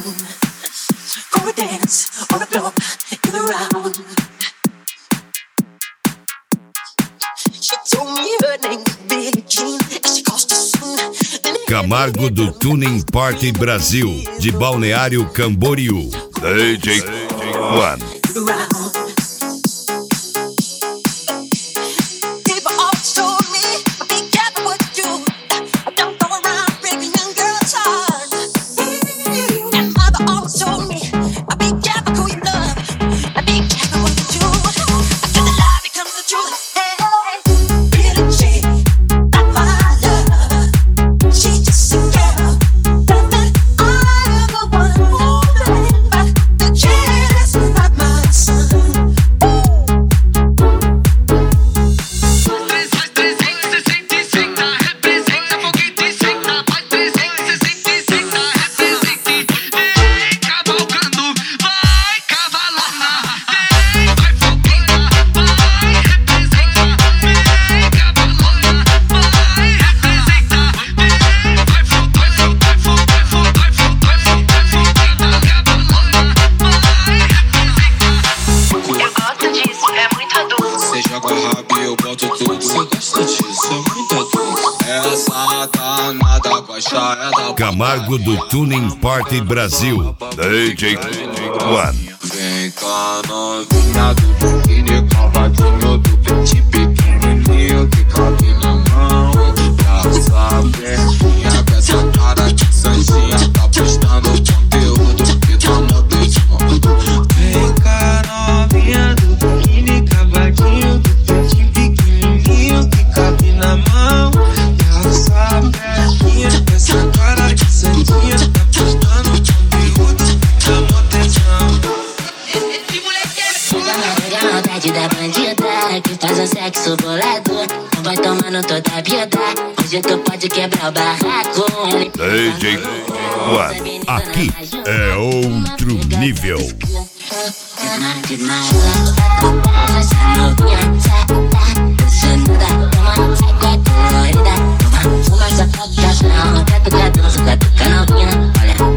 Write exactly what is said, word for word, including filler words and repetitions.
for a dance on the club in the round. She told me her name was Billie Jean and she cost us soon. Camargo do Tuning Party Brasil, de Balneário Camboriú. D J One. Camargo do Tuning Party Brasil, D J One. Vem cá novinha do biquíni cavadinho, do pente pequenininho que cabe na mão. Pra saber minha com essa cara de santinha, tá postando conteúdo que tá modesão. Vem cá novinha do biquíni cavadinho, do pente pequenininho que cabe na mão. Pra saber minha com essa cara de santinha, tá postando conteúdo que tá modesão. Maldade da bandida que faz o sexo bolador. Não vai tomando toda a vida. Hoje tu pode quebrar o barraco. D J One. Aqui é outro nível. Olha